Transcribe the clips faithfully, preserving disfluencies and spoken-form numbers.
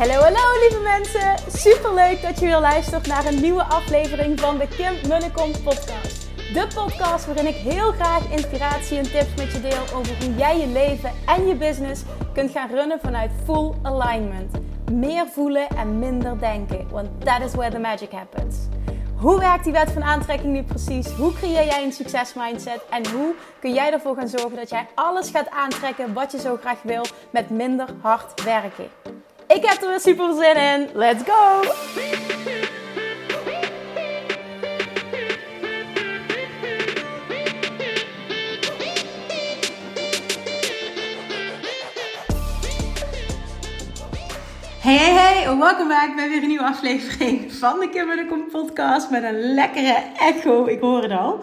Hallo, hallo lieve mensen. Superleuk dat je weer luistert naar een nieuwe aflevering van de Kim Munnekom podcast. De podcast waarin ik heel graag inspiratie en tips met je deel over hoe jij je leven en je business kunt gaan runnen vanuit full alignment. Meer voelen en minder denken, want that is where the magic happens. Hoe werkt die wet van aantrekking nu precies? Hoe creëer jij een succesmindset? En hoe kun jij ervoor gaan zorgen dat jij alles gaat aantrekken wat je zo graag wil met minder hard werken? Ik heb er weer super zin in. Let's go! Hey, hey, hey, welkom back bij weer een nieuwe aflevering van de Kim Munnekom podcast met een lekkere echo, ik hoor het al.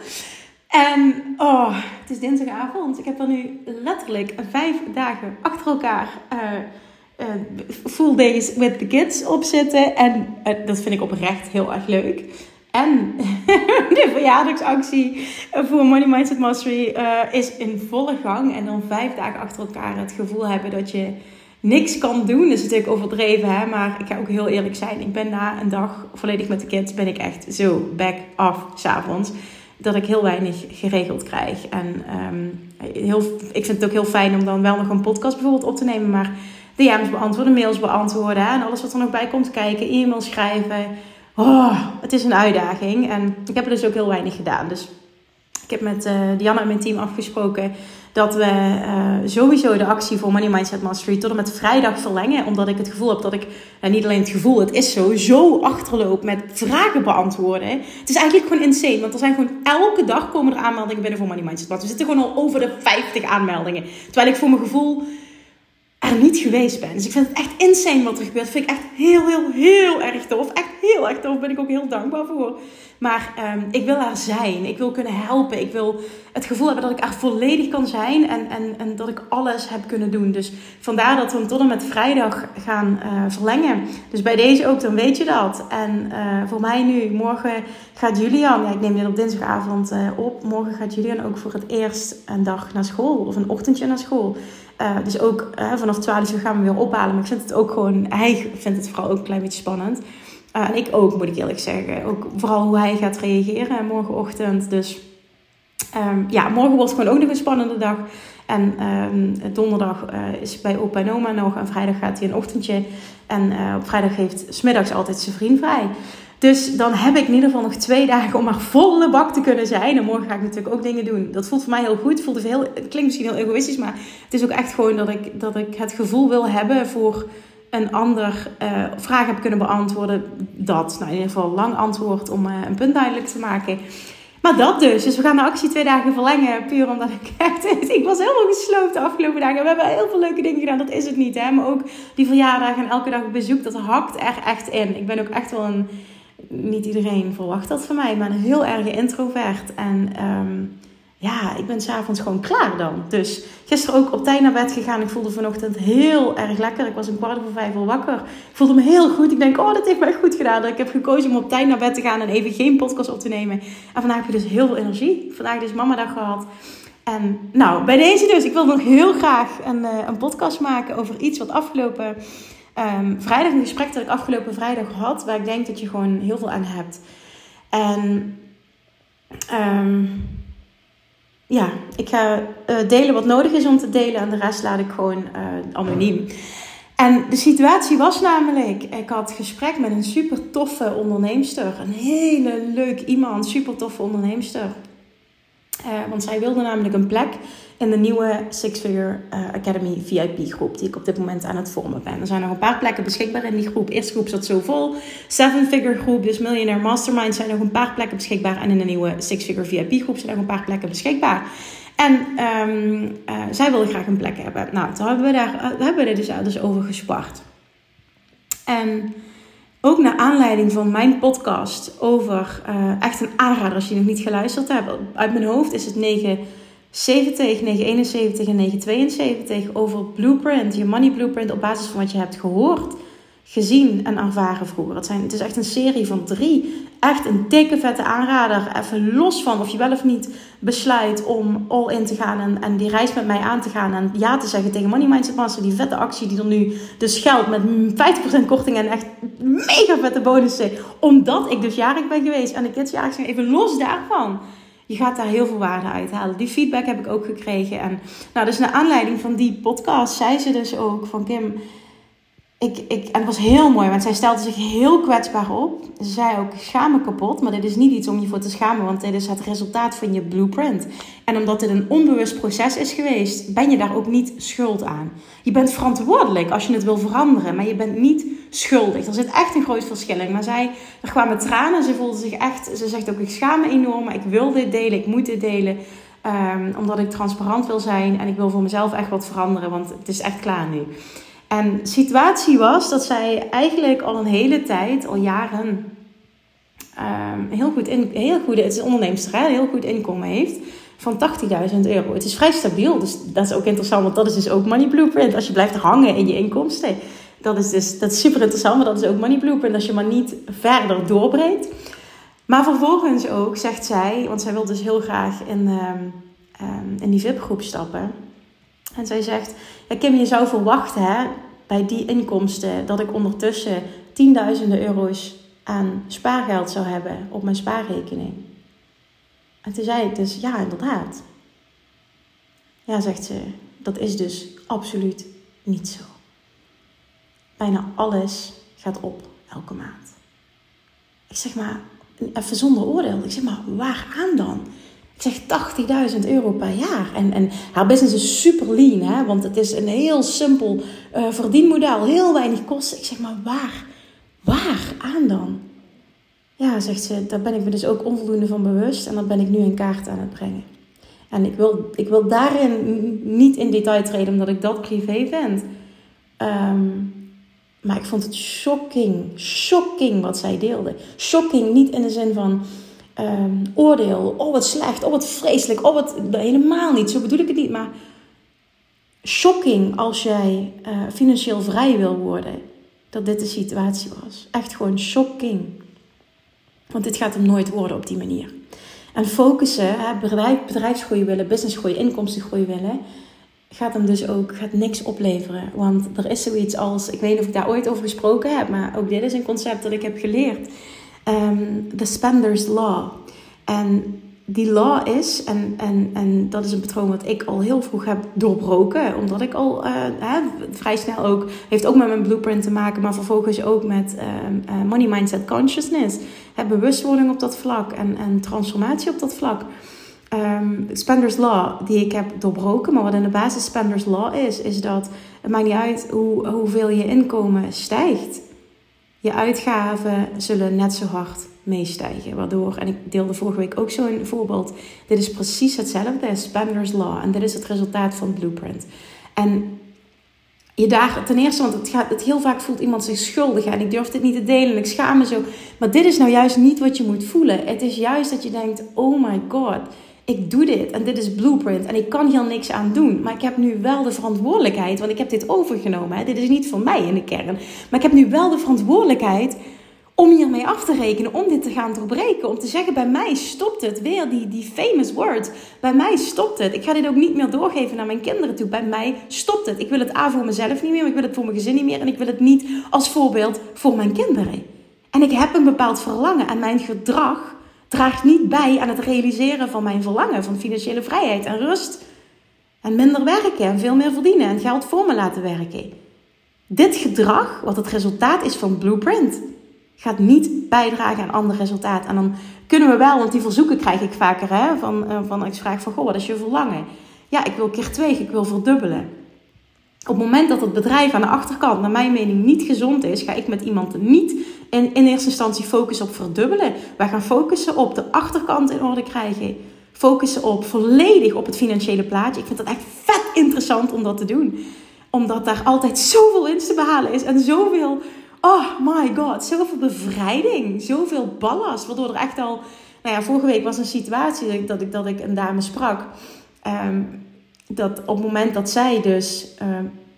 En, oh, het is dinsdagavond. Ik heb er nu letterlijk vijf dagen achter elkaar uh, uh, full days with the kids op zitten. En uh, dat vind ik oprecht heel erg leuk. En de verjaardagsactie voor Money Mindset Mastery uh, is in volle gang. En dan vijf dagen achter elkaar het gevoel hebben dat je niks kan doen. Dat is natuurlijk overdreven, hè? Maar ik ga ook heel eerlijk zijn. Ik ben na een dag volledig met de kids, ben ik echt zo back off 's avonds. Dat ik heel weinig geregeld krijg. En um, heel, ik vind het ook heel fijn om dan wel nog een podcast bijvoorbeeld op te nemen. Maar D M's beantwoorden, mails beantwoorden. Hè? En alles wat er nog bij komt kijken. E-mails schrijven. Oh, het is een uitdaging. En ik heb er dus ook heel weinig gedaan. Dus ik heb met uh, Diana en mijn team afgesproken dat we uh, sowieso de actie voor Money Mindset Mastery tot en met vrijdag verlengen. Omdat ik het gevoel heb dat ik, nou niet alleen het gevoel, het is zo, zo achterloop met vragen beantwoorden. Het is eigenlijk gewoon insane. Want er zijn gewoon elke dag komen er aanmeldingen binnen voor Money Mindset Mastery. We zitten gewoon al over de vijftig aanmeldingen. Terwijl ik voor mijn gevoel er niet geweest ben. Dus ik vind het echt insane wat er gebeurt. Dat vind ik echt heel, heel, heel erg tof. Echt heel erg tof. Ben ik ook heel dankbaar voor. Maar um, ik wil er zijn. Ik wil kunnen helpen. Ik wil het gevoel hebben dat ik er volledig kan zijn. En, en, en dat ik alles heb kunnen doen. Dus vandaar dat we hem tot en met vrijdag gaan uh, verlengen. Dus bij deze ook, dan weet je dat. En uh, voor mij nu, morgen gaat Julian. Ja, ik neem dit op dinsdagavond uh, op. Morgen gaat Julian ook voor het eerst een dag naar school. Of een ochtendje naar school. Uh, dus ook uh, vanaf twaalf uur gaan we weer ophalen. Maar ik vind het ook gewoon, hij vindt het vooral ook een klein beetje spannend. Uh, en ik ook, moet ik eerlijk zeggen. Ook vooral hoe hij gaat reageren morgenochtend. Dus um, ja, morgen wordt gewoon ook nog een spannende dag. En um, donderdag uh, is bij opa en oma nog. En vrijdag gaat hij een ochtendje. En uh, op vrijdag heeft 's middags altijd zijn vriend vrij. Dus dan heb ik in ieder geval nog twee dagen om maar volle bak te kunnen zijn. En morgen ga ik natuurlijk ook dingen doen. Dat voelt voor mij heel goed. Het, voelt heel, het klinkt misschien heel egoïstisch, maar het is ook echt gewoon dat ik, dat ik het gevoel wil hebben voor een ander uh, vraag heb kunnen beantwoorden. Dat, nou in ieder geval lang antwoord om uh, een punt duidelijk te maken. Maar dat dus. Dus we gaan de actie twee dagen verlengen. Puur omdat ik echt... Ik was helemaal gesloopt de afgelopen dagen. We hebben heel veel leuke dingen gedaan. Dat is het niet, hè. Maar ook die verjaardag en elke dag op bezoek. Dat hakt er echt in. Ik ben ook echt wel een... Niet iedereen verwacht dat van mij. Maar een heel erg introvert. En um, ja, ik ben 's avonds gewoon klaar dan. Dus gisteren ook op tijd naar bed gegaan. Ik voelde vanochtend heel erg lekker. Ik was een kwart over vijf al wakker. Ik voelde me heel goed. Ik denk, oh, dat heeft mij goed gedaan. Dat ik heb gekozen om op tijd naar bed te gaan en even geen podcast op te nemen. En vandaag heb je dus heel veel energie. Vandaag dus mamadag gehad. En nou, bij deze dus. Ik wil nog heel graag een, uh, een podcast maken over iets wat afgelopen... Um, vrijdag een gesprek dat ik afgelopen vrijdag had. Waar ik denk dat je gewoon heel veel aan hebt. En... Um, Ja, ik ga uh, delen wat nodig is om te delen. En de rest laat ik gewoon uh, anoniem. En de situatie was namelijk... Ik had gesprek met een super toffe onderneemster. Een hele leuk iemand. Super toffe onderneemster. Uh, want zij wilde namelijk een plek in de nieuwe Six Figure uh, Academy V I P groep. Die ik op dit moment aan het vormen ben. Er zijn nog een paar plekken beschikbaar in die groep. Eerste groep zat zo vol. Seven Figure groep, dus Millionaire Mastermind, zijn nog een paar plekken beschikbaar. En in de nieuwe Six Figure V I P groep zijn nog een paar plekken beschikbaar. En um, uh, zij wilde graag een plek hebben. Nou, toen hebben we daar uh, hebben we er dus, uh, dus over gespart. En... Ook naar aanleiding van mijn podcast over uh, echt een aanrader als je nog niet geluisterd hebt. Uit mijn hoofd is het negen zeventig, negen eenenzeventig en negen tweeënzeventig over Blueprint. Je money blueprint op basis van wat je hebt gehoord, gezien en ervaren vroeger. Het, zijn, het is echt een serie van drie Echt een dikke vette aanrader. Even los van of je wel of niet besluit om all in te gaan. En, en die reis met mij aan te gaan. En ja te zeggen tegen Money Mindset Master. Die vette actie die er nu dus geldt. Met vijftig procent korting en echt mega vette bonussen. Omdat ik dus jarig ben geweest. En de kids jarig zijn. Even los daarvan. Je gaat daar heel veel waarde uit halen. Die feedback heb ik ook gekregen. En nou, dus naar aanleiding van die podcast zei ze dus ook van Kim... Ik, ik, en het was heel mooi, want zij stelde zich heel kwetsbaar op. Ze zei ook, schaam me kapot. Maar dit is niet iets om je voor te schamen, want dit is het resultaat van je blueprint. En omdat dit een onbewust proces is geweest, ben je daar ook niet schuld aan. Je bent verantwoordelijk als je het wil veranderen, maar je bent niet schuldig. Er zit echt een groot verschil in. Maar zij, er kwamen tranen, ze voelde zich echt... Ze zegt ook, ik schaam me enorm, maar ik wil dit delen, ik moet dit delen. Um, omdat ik transparant wil zijn en ik wil voor mezelf echt wat veranderen, want het is echt klaar nu. En de situatie was dat zij eigenlijk al een hele tijd, al jaren, um, heel goed in, heel goed, het is een onderneemster, hè, heel goed inkomen heeft van tachtigduizend euro. Het is vrij stabiel, dus dat is ook interessant, want dat is dus ook Money Blueprint. Als je blijft hangen in je inkomsten, dat is dus dat is super interessant, maar dat is ook Money Blueprint als je maar niet verder doorbreekt. Maar vervolgens ook zegt zij, want zij wil dus heel graag in, um, um, in die V I P-groep stappen. En zij zegt, ja Kim, je zou verwachten hè, bij die inkomsten dat ik ondertussen tienduizenden euro's aan spaargeld zou hebben op mijn spaarrekening. En toen zei ik dus, ja inderdaad. Ja, zegt ze, dat is dus absoluut niet zo. Bijna alles gaat op elke maand. Ik zeg maar, even zonder oordeel, ik zeg maar, waaraan dan? Ik zeg tachtigduizend euro per jaar. En, en haar business is super lean. Hè? Want het is een heel simpel uh, verdienmodel. Heel weinig kosten. Ik zeg maar waar? Waar aan dan? Ja, zegt ze. Daar ben ik me dus ook onvoldoende van bewust. En dat ben ik nu in kaart aan het brengen. En ik wil, ik wil daarin niet in detail treden. Omdat ik dat privé vind. Um, maar ik vond het shocking. Shocking wat zij deelde. Shocking niet in de zin van... Um, oordeel, oh wat slecht, oh wat vreselijk, oh wat, helemaal niet, zo bedoel ik het niet, maar shocking als jij uh, financieel vrij wil worden, dat dit de situatie was. Echt gewoon shocking. Want dit gaat hem nooit worden op die manier. En focussen, hè, bedrijf, bedrijfsgroei willen, businessgroei, inkomstengroei willen, gaat hem dus ook, gaat niks opleveren. Want er is zoiets als, ik weet niet of ik daar ooit over gesproken heb, maar ook dit is een concept dat ik heb geleerd. Um, the Spender's Law. En die law is, en, en, en dat is een patroon wat ik al heel vroeg heb doorbroken. Omdat ik al uh, hè, vrij snel ook, heeft ook met mijn blueprint te maken. Maar vervolgens ook met um, uh, Money Mindset Consciousness. Hè, bewustwording op dat vlak en, en transformatie op dat vlak. Um, Spender's Law die ik heb doorbroken. Maar wat in de basis Spender's Law is, is dat het maakt niet uit hoe, hoeveel je inkomen stijgt. Je uitgaven zullen net zo hard meestijgen. Waardoor, en ik deelde vorige week ook zo'n voorbeeld. Dit is precies hetzelfde, Spender's Law. En dit is het resultaat van Blueprint. En je daar ten eerste, want het, gaat, het heel vaak voelt iemand zich schuldig. En ik durf dit niet te delen en ik schaam me zo. Maar dit is nou juist niet wat je moet voelen. Het is juist dat je denkt, oh my god, ik doe dit en dit is Blueprint en ik kan hier niks aan doen. Maar ik heb nu wel de verantwoordelijkheid, want ik heb dit overgenomen. Hè. Dit is niet van mij in de kern. Maar ik heb nu wel de verantwoordelijkheid om hiermee af te rekenen, om dit te gaan doorbreken. Om te zeggen, bij mij stopt het. Weer die, die famous words. Bij mij stopt het. Ik ga dit ook niet meer doorgeven naar mijn kinderen toe. Bij mij stopt het. Ik wil het A voor mezelf niet meer, maar ik wil het voor mijn gezin niet meer. En ik wil het niet als voorbeeld voor mijn kinderen. En ik heb een bepaald verlangen en mijn gedrag draagt niet bij aan het realiseren van mijn verlangen. Van financiële vrijheid en rust. En minder werken en veel meer verdienen en geld voor me laten werken. Dit gedrag, wat het resultaat is van Blueprint, gaat niet bijdragen aan ander resultaat. En dan kunnen we wel, want die verzoeken krijg ik vaker. Hè, van, uh, van ik vraag van, goh, wat is je verlangen? Ja, ik wil keer twee, ik wil verdubbelen. Op het moment dat het bedrijf aan de achterkant, naar mijn mening, niet gezond is, ga ik met iemand niet in, in eerste instantie focussen op verdubbelen. Wij gaan focussen op de achterkant in orde krijgen. Focussen op volledig op het financiële plaatje. Ik vind dat echt vet interessant om dat te doen. Omdat daar altijd zoveel winst te behalen is. En zoveel, oh my god, zoveel bevrijding. Zoveel ballast. Waardoor er echt al, nou ja, vorige week was een situatie dat ik, dat ik, dat ik een dame sprak. Um, dat op het moment dat zij dus um,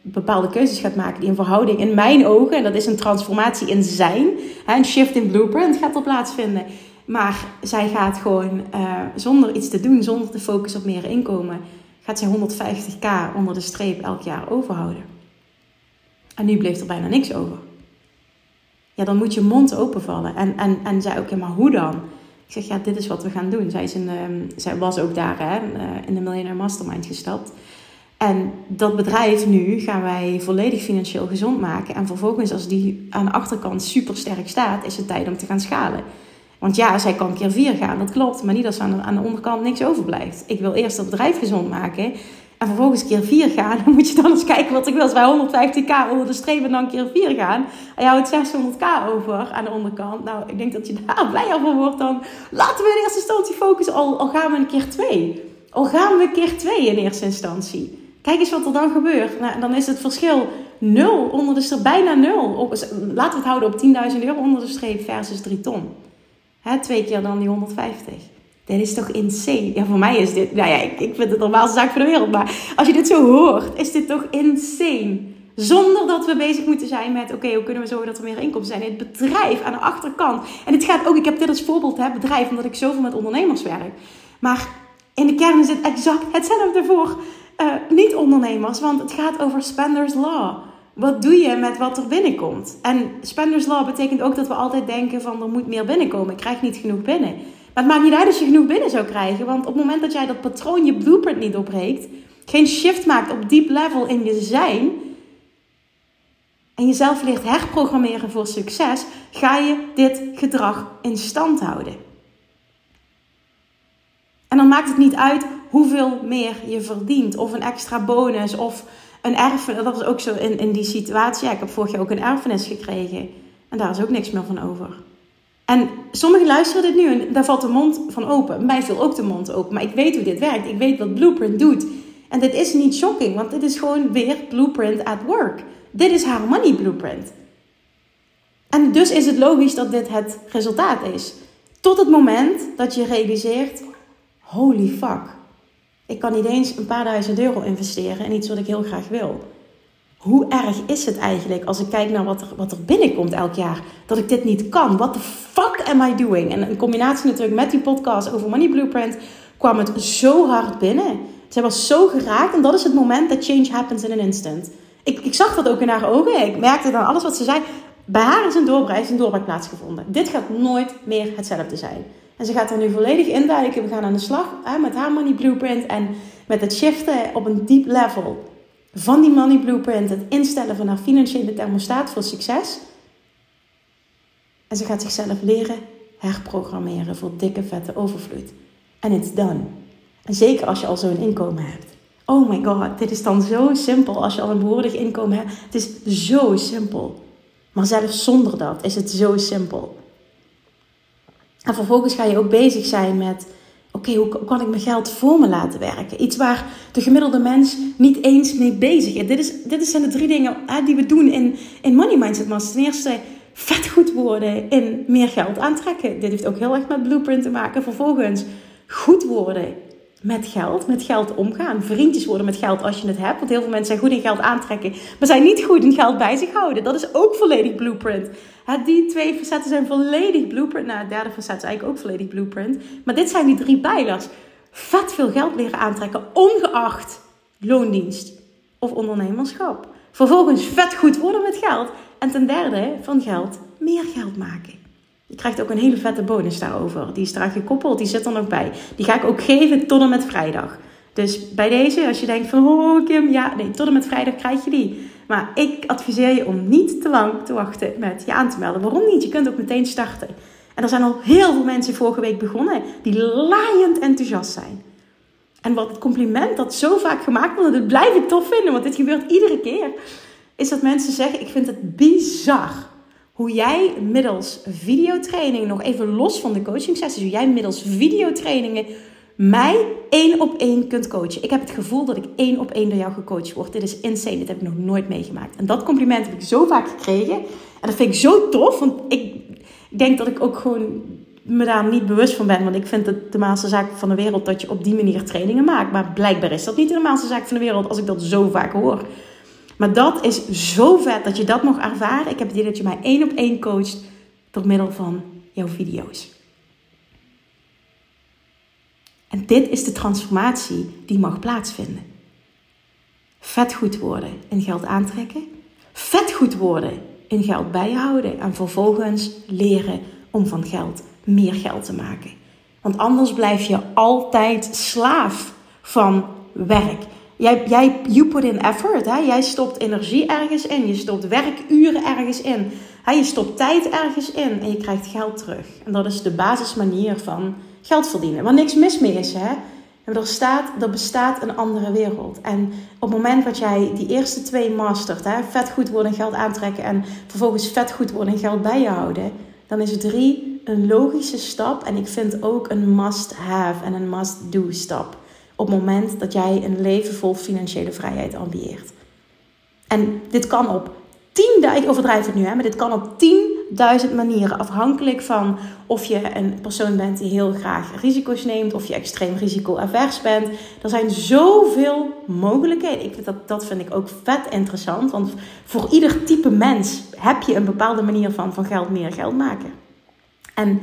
bepaalde keuzes gaat maken die een verhouding in mijn ogen, en dat is een transformatie in zijn, hè, een shift in blueprint gaat er plaatsvinden. Maar zij gaat gewoon uh, zonder iets te doen, zonder te focussen op meer inkomen, gaat zij honderdvijftig k onder de streep elk jaar overhouden. En nu bleef er bijna niks over. Ja, dan moet je mond openvallen. En, en, en zei ook, ja, maar hoe dan? Ik zeg, ja, dit is wat we gaan doen. Zij, is in, um, zij was ook daar hè, in de Millionaire Mastermind gestapt. En dat bedrijf nu gaan wij volledig financieel gezond maken. En vervolgens, als die aan de achterkant super sterk staat, is het tijd om te gaan schalen. Want ja, zij kan keer vier gaan, dat klopt. Maar niet als er aan de, aan de onderkant niks overblijft. Ik wil eerst het bedrijf gezond maken. En vervolgens keer vier gaan. Dan moet je dan eens kijken wat ik wil. Als wij honderdvijftig k over de streep en dan keer vier gaan. En je houdt zeshonderd k over aan de onderkant. Nou, ik denk dat je daar blijer van wordt dan. Laten we in eerste instantie focussen. Al, al gaan we een keer twee. Al gaan we een keer twee in eerste instantie. Kijk eens wat er dan gebeurt. Nou, dan is het verschil nul onder de streep. Bijna nul. Op, laten we het houden op tienduizend euro onder de streep versus drie ton. Hè, twee keer dan die honderdvijftig. Dit is toch insane? Ja, voor mij is dit... Nou ja, ik, ik vind het de normaalste zaak voor de wereld. Maar als je dit zo hoort, is dit toch insane? Zonder dat we bezig moeten zijn met... Oké, okay, hoe kunnen we zorgen dat er meer inkomsten zijn? Het bedrijf aan de achterkant. En het gaat ook... Ik heb dit als voorbeeld, hè, bedrijf, omdat ik zoveel met ondernemers werk. Maar in de kern is het exact hetzelfde voor uh, niet-ondernemers. Want het gaat over Spender's Law. Wat doe je met wat er binnenkomt? En Spender's Law betekent ook dat we altijd denken van... Er moet meer binnenkomen. Ik krijg niet genoeg binnen. Maar het maakt niet uit als je genoeg binnen zou krijgen. Want op het moment dat jij dat patroon, je blueprint niet doorbreekt, geen shift maakt op diep level in je zijn, en jezelf leert herprogrammeren voor succes, ga je dit gedrag in stand houden. En dan maakt het niet uit hoeveel meer je verdient. Of een extra bonus. Of een erfenis. Dat was ook zo in, in die situatie. Ja, ik heb vorig jaar ook een erfenis gekregen. En daar is ook niks meer van over. En sommigen luisteren dit nu en daar valt de mond van open. Mij viel ook de mond open. Maar ik weet hoe dit werkt. Ik weet wat Blueprint doet. En dit is niet shocking. Want dit is gewoon weer Blueprint at work. Dit is haar money blueprint. En dus is het logisch dat dit het resultaat is. Tot het moment dat je realiseert... Holy fuck. Ik kan niet eens een paar duizend euro investeren in iets wat ik heel graag wil. Hoe erg is het eigenlijk als ik kijk naar wat er, wat er binnenkomt elk jaar? Dat ik dit niet kan. What the fuck am I doing? En in combinatie natuurlijk met die podcast over Money Blueprint kwam het zo hard binnen. Zij was zo geraakt. En dat is het moment that change happens in an instant. Ik, ik zag dat ook in haar ogen. Ik merkte dan alles wat ze zei. Bij haar is een doorbraak, is een doorbraak plaatsgevonden. Dit gaat nooit meer hetzelfde zijn. En ze gaat er nu volledig induiken. We gaan aan de slag hè, met haar Money Blueprint. En met het shiften op een diep level van die Money Blueprint. Het instellen van haar financiële thermostaat voor succes. En ze gaat zichzelf leren herprogrammeren voor dikke vette overvloed. En it's done. En zeker als je al zo'n inkomen hebt. Oh my god, dit is dan zo simpel als je al een behoorlijk inkomen hebt. Het is zo simpel. Maar zelfs zonder dat is het zo simpel. En vervolgens ga je ook bezig zijn met... Oké, okay, hoe kan ik mijn geld voor me laten werken? Iets waar de gemiddelde mens niet eens mee bezig is. Dit, is, dit zijn de drie dingen hè, die we doen in, in Money Mindset Masters. Ten eerste, vet goed worden in meer geld aantrekken. Dit heeft ook heel erg met Blueprint te maken. Vervolgens, goed worden met geld. Met geld omgaan. Vriendjes worden met geld als je het hebt. Want heel veel mensen zijn goed in geld aantrekken. Maar zijn niet goed in geld bij zich houden. Dat is ook volledig Blueprint. Die twee facetten zijn volledig Blueprint. Nou, de derde facet is eigenlijk ook volledig Blueprint. Maar dit zijn die drie pijlers. Vet veel geld leren aantrekken. Ongeacht loondienst of ondernemerschap. Vervolgens vet goed worden met geld. En ten derde, van geld meer geld maken. Je krijgt ook een hele vette bonus daarover. Die is eraan gekoppeld, die zit er nog bij. Die ga ik ook geven tot en met vrijdag. Dus bij deze, als je denkt van... Oh Kim, ja, nee, tot en met vrijdag krijg je die. Maar ik adviseer je om niet te lang te wachten met je aan te melden. Waarom niet? Je kunt ook meteen starten. En er zijn al heel veel mensen vorige week begonnen... die laaiend enthousiast zijn. En wat het compliment dat zo vaak gemaakt wordt... en dat blijf ik tof vinden, want dit gebeurt iedere keer... is dat mensen zeggen, ik vind het bizar... hoe jij middels videotraining... nog even los van de coaching sessies... hoe jij middels videotrainingen... mij één op één kunt coachen. Ik heb het gevoel dat ik één op één door jou gecoacht word. Dit is insane. Dit heb ik nog nooit meegemaakt. En dat compliment heb ik zo vaak gekregen. En dat vind ik zo tof. Want ik denk dat ik ook gewoon me daar niet bewust van ben. Want ik vind het de normaalste zaak van de wereld dat je op die manier trainingen maakt. Maar blijkbaar is dat niet de normaalste zaak van de wereld als ik dat zo vaak hoor. Maar dat is zo vet dat je dat mag ervaren. Ik heb het idee dat je mij één op één coacht door middel van jouw video's. En dit is de transformatie die mag plaatsvinden. Vet goed worden in geld aantrekken. Vet goed worden in geld bijhouden. En vervolgens leren om van geld meer geld te maken. Want anders blijf je altijd slaaf van werk. Jij, jij you put in effort. Hè? Jij stopt energie ergens in. Je stopt werkuren ergens in. Hè? Je stopt tijd ergens in. En je krijgt geld terug. En dat is de basismanier van geld verdienen. Waar niks mis mee is. Hè? En er, staat, er bestaat een andere wereld. En op het moment dat jij die eerste twee mastert. Hè? Vet goed worden en geld aantrekken. En vervolgens vet goed worden en geld bij je houden. Dan is drie een logische stap. En ik vind ook een must have en een must do stap. Op het moment dat jij een leven vol financiële vrijheid ambieert. En dit kan op tienduizend, ik overdrijf het nu, hè, maar dit kan op tienduizend manieren. Afhankelijk van of je een persoon bent die heel graag risico's neemt. Of je extreem risico-avers bent. Er zijn zoveel mogelijkheden. Ik vind dat, dat vind ik ook vet interessant. Want voor ieder type mens heb je een bepaalde manier van, van geld meer geld maken. En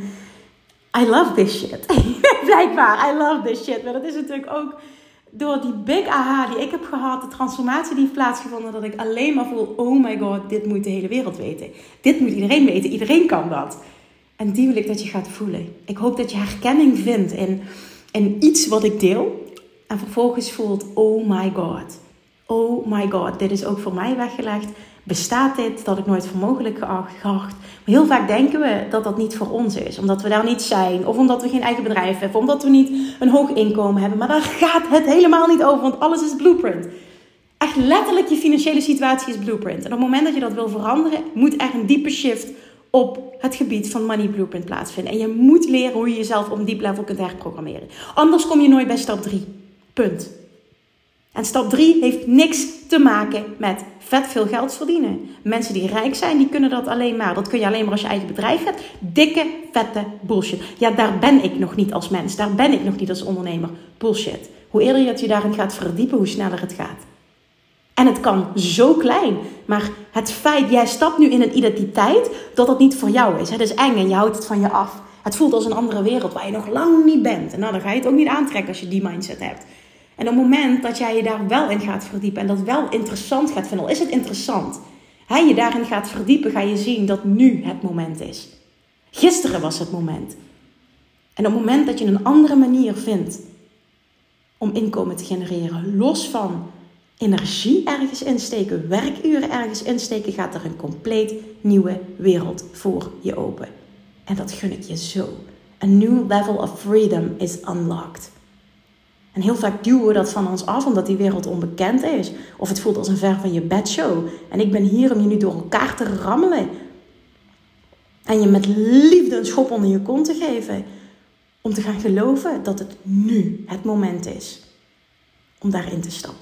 I love this shit. Blijkbaar, I love this shit. Maar dat is natuurlijk ook door die big aha die ik heb gehad. De transformatie die heeft plaatsgevonden. Dat ik alleen maar voel, oh my god, dit moet de hele wereld weten. Dit moet iedereen weten. Iedereen kan dat. En die wil ik dat je gaat voelen. Ik hoop dat je herkenning vindt in, in iets wat ik deel. En vervolgens voelt, oh my god. Oh my god, dit is ook voor mij weggelegd. Bestaat dit? Dat had ik nooit voor mogelijk geacht. Maar heel vaak denken we dat dat niet voor ons is. Omdat we daar niet zijn. Of omdat we geen eigen bedrijf hebben. Of omdat we niet een hoog inkomen hebben. Maar daar gaat het helemaal niet over. Want alles is blueprint. Echt letterlijk, je financiële situatie is blueprint. En op het moment dat je dat wil veranderen, moet er een diepe shift op het gebied van money blueprint plaatsvinden. En je moet leren hoe je jezelf op een diep level kunt herprogrammeren. Anders kom je nooit bij stap drie. Punt. En stap drie heeft niks te maken met vet veel geld verdienen. Mensen die rijk zijn, die kunnen dat alleen maar. Dat kun je alleen maar als je eigen bedrijf hebt. Dikke, vette bullshit. Ja, daar ben ik nog niet als mens. Daar ben ik nog niet als ondernemer. Bullshit. Hoe eerder je het je daarin gaat verdiepen, hoe sneller het gaat. En het kan zo klein. Maar het feit, jij stapt nu in een identiteit dat dat niet voor jou is. Het is eng en je houdt het van je af. Het voelt als een andere wereld waar je nog lang niet bent. En nou, dan ga je het ook niet aantrekken als je die mindset hebt. En op het moment dat jij je daar wel in gaat verdiepen en dat wel interessant gaat vinden, al is het interessant, hè, je daarin gaat verdiepen, ga je zien dat nu het moment is. Gisteren was het moment. En op het moment dat je een andere manier vindt om inkomen te genereren, los van energie ergens insteken, werkuren ergens insteken, gaat er een compleet nieuwe wereld voor je open. En dat gun ik je zo. A new level of freedom is unlocked. En heel vaak duwen we dat van ons af omdat die wereld onbekend is. Of het voelt als een ver van je bedshow. En ik ben hier om je nu door elkaar te rammelen. En je met liefde een schop onder je kont te geven. Om te gaan geloven dat het nu het moment is om daarin te stappen.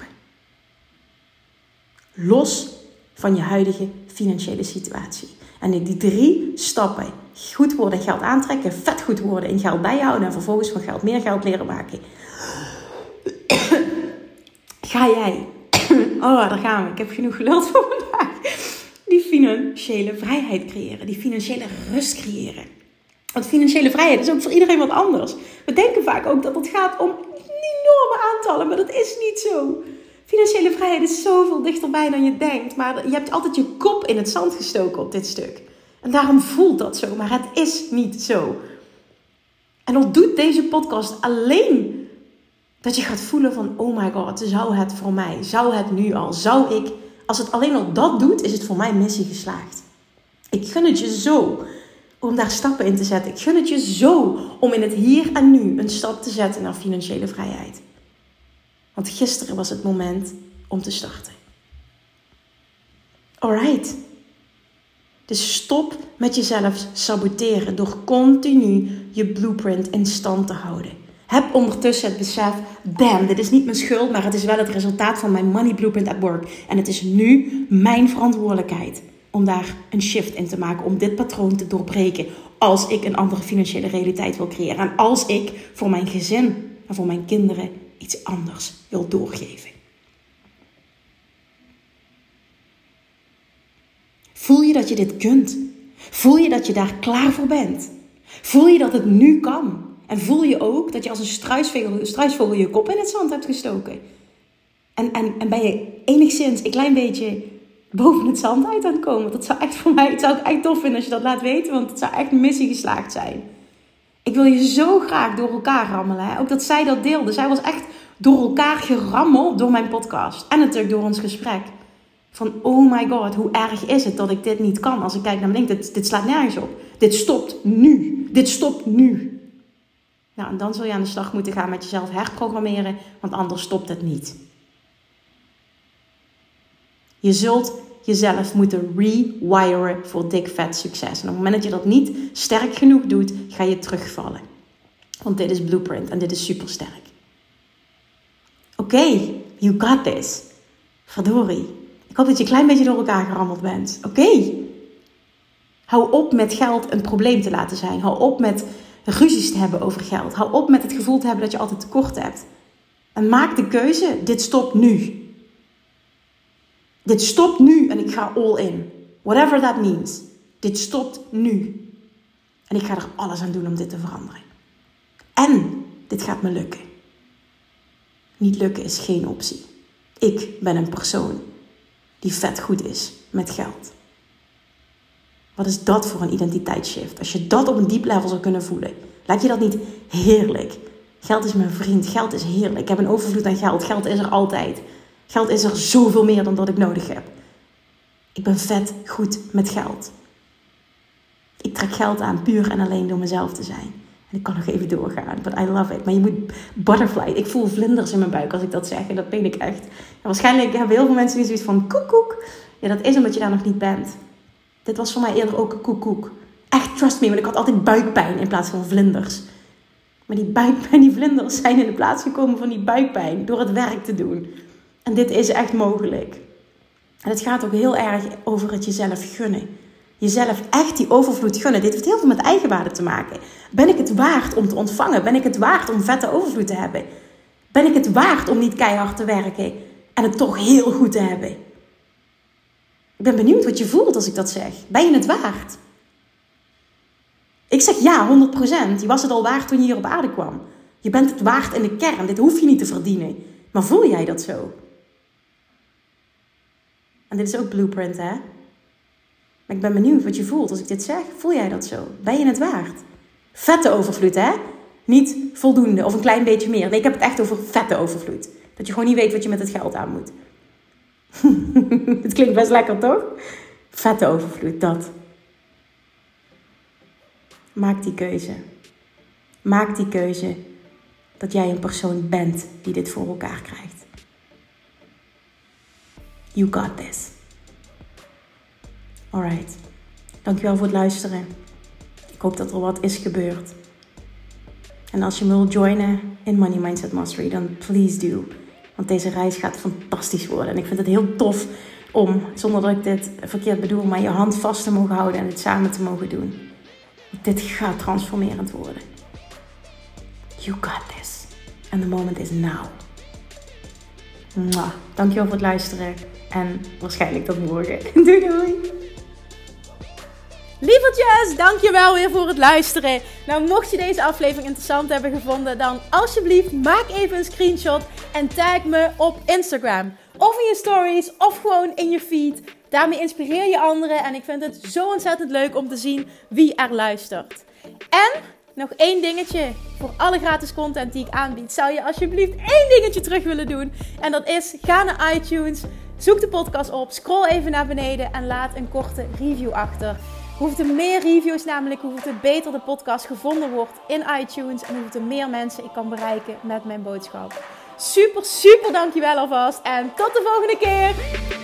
Los van je huidige financiële situatie. En in die drie stappen, goed worden en geld aantrekken, vet goed worden en geld bijhouden en vervolgens van geld meer geld leren maken. Ga jij, oh daar gaan we, ik heb genoeg geluld voor vandaag, die financiële vrijheid creëren, die financiële rust creëren. Want financiële vrijheid is ook voor iedereen wat anders. We denken vaak ook dat het gaat om enorme aantallen, maar dat is niet zo. Financiële vrijheid is zoveel dichterbij dan je denkt, maar je hebt altijd je kop in het zand gestoken op dit stuk. En daarom voelt dat zo, maar het is niet zo. En dat doet deze podcast alleen dat je gaat voelen van, oh my god, zou het voor mij, zou het nu al, zou ik, als het alleen al dat doet, is het voor mij missie geslaagd. Ik gun het je zo om daar stappen in te zetten. Ik gun het je zo om in het hier en nu een stap te zetten naar financiële vrijheid. Want gisteren was het moment om te starten. Alright. Dus stop met jezelf saboteren door continu je blueprint in stand te houden. Heb ondertussen het besef, damn, dit is niet mijn schuld, maar het is wel het resultaat van mijn money blueprint at work. En het is nu mijn verantwoordelijkheid om daar een shift in te maken, om dit patroon te doorbreken als ik een andere financiële realiteit wil creëren. En als ik voor mijn gezin en voor mijn kinderen iets anders wil doorgeven. Voel je dat je dit kunt? Voel je dat je daar klaar voor bent? Voel je dat het nu kan? En voel je ook dat je als een struisvogel, struisvogel je kop in het zand hebt gestoken? En, en, en ben je enigszins een klein beetje boven het zand uit aan het komen? Dat zou echt voor mij, het zou ik echt tof vinden als je dat laat weten, want het zou echt een missie geslaagd zijn. Ik wil je zo graag door elkaar rammelen. Hè? Ook dat zij dat deelde. Zij was echt door elkaar gerammeld door mijn podcast. En natuurlijk door ons gesprek. Van oh my god, hoe erg is het dat ik dit niet kan. Als ik kijk naar mijn denk, dit, dit slaat nergens op. Dit stopt nu. Dit stopt nu. Nou, en dan zul je aan de slag moeten gaan met jezelf herprogrammeren. Want anders stopt het niet. Je zult jezelf moeten rewiren voor dik vet succes. En op het moment dat je dat niet sterk genoeg doet, ga je terugvallen. Want dit is Blueprint en dit is super sterk. Oké, okay, you got this. Verdorie. Ik hoop dat je een klein beetje door elkaar gerammeld bent. Oké. Okay. Hou op met geld een probleem te laten zijn. Hou op met ruzies te hebben over geld. Hou op met het gevoel te hebben dat je altijd tekort hebt. En maak de keuze, dit stopt nu. Dit stopt nu en ik ga all in. Whatever that means. Dit stopt nu. En ik ga er alles aan doen om dit te veranderen. En dit gaat me lukken. Niet lukken is geen optie. Ik ben een persoon die vet goed is met geld. Wat is dat voor een identiteitsshift? Als je dat op een diep level zou kunnen voelen. Lijkt je dat niet heerlijk? Geld is mijn vriend. Geld is heerlijk. Ik heb een overvloed aan geld. Geld is er altijd. Geld is er zoveel meer dan dat ik nodig heb. Ik ben vet goed met geld. Ik trek geld aan puur en alleen door mezelf te zijn. En ik kan nog even doorgaan, but I love it. Maar je moet butterfly. Ik voel vlinders in mijn buik als ik dat zeg. En dat ben ik echt. En waarschijnlijk hebben heel veel mensen zoiets van koek koek. Ja, dat is omdat je daar nog niet bent. Dit was voor mij eerder ook koek koek. Echt, trust me, want ik had altijd buikpijn in plaats van vlinders. Maar die buikpijn, die vlinders zijn in de plaats gekomen van die buikpijn. Door het werk te doen. En dit is echt mogelijk. En het gaat ook heel erg over het jezelf gunnen. Jezelf echt die overvloed gunnen. Dit heeft heel veel met eigenwaarde te maken. Ben ik het waard om te ontvangen? Ben ik het waard om vette overvloed te hebben? Ben ik het waard om niet keihard te werken en het toch heel goed te hebben? Ik ben benieuwd wat je voelt als ik dat zeg. Ben je het waard? Ik zeg ja, honderd procent. Je was het al waard toen je hier op aarde kwam. Je bent het waard in de kern. Dit hoef je niet te verdienen. Maar voel jij dat zo? En dit is ook Blueprint, hè? Maar ik ben benieuwd wat je voelt als ik dit zeg. Voel jij dat zo? Ben je het waard? Vette overvloed, hè? Niet voldoende of een klein beetje meer. Nee, ik heb het echt over vette overvloed. Dat je gewoon niet weet wat je met het geld aan moet. Het klinkt best lekker, toch? Vette overvloed, dat. Maak die keuze. Maak die keuze dat jij een persoon bent die dit voor elkaar krijgt. You got this. Alright. Dankjewel voor het luisteren. Ik hoop dat er wat is gebeurd. En als je me wilt joinen in Money Mindset Mastery, dan please do. Want deze reis gaat fantastisch worden. En ik vind het heel tof om, zonder dat ik dit verkeerd bedoel, maar je hand vast te mogen houden en het samen te mogen doen. Want dit gaat transformerend worden. You got this. And the moment is now. Mwah. Dankjewel voor het luisteren. En waarschijnlijk tot morgen. Doei doei. Lievertjes, dankjewel weer voor het luisteren. Nou, mocht je deze aflevering interessant hebben gevonden, dan alsjeblieft maak even een screenshot en tag me op Instagram. Of in je stories, of gewoon in je feed. Daarmee inspireer je anderen en ik vind het zo ontzettend leuk om te zien wie er luistert. En nog één dingetje. Voor alle gratis content die ik aanbied, zou je alsjeblieft één dingetje terug willen doen. En dat is, ga naar iTunes, zoek de podcast op, scroll even naar beneden en laat een korte review achter. Hoeveel meer reviews namelijk, hoeveel beter de podcast gevonden wordt in iTunes. En hoeveel meer mensen ik kan bereiken met mijn boodschap. Super, super dankjewel alvast. En tot de volgende keer.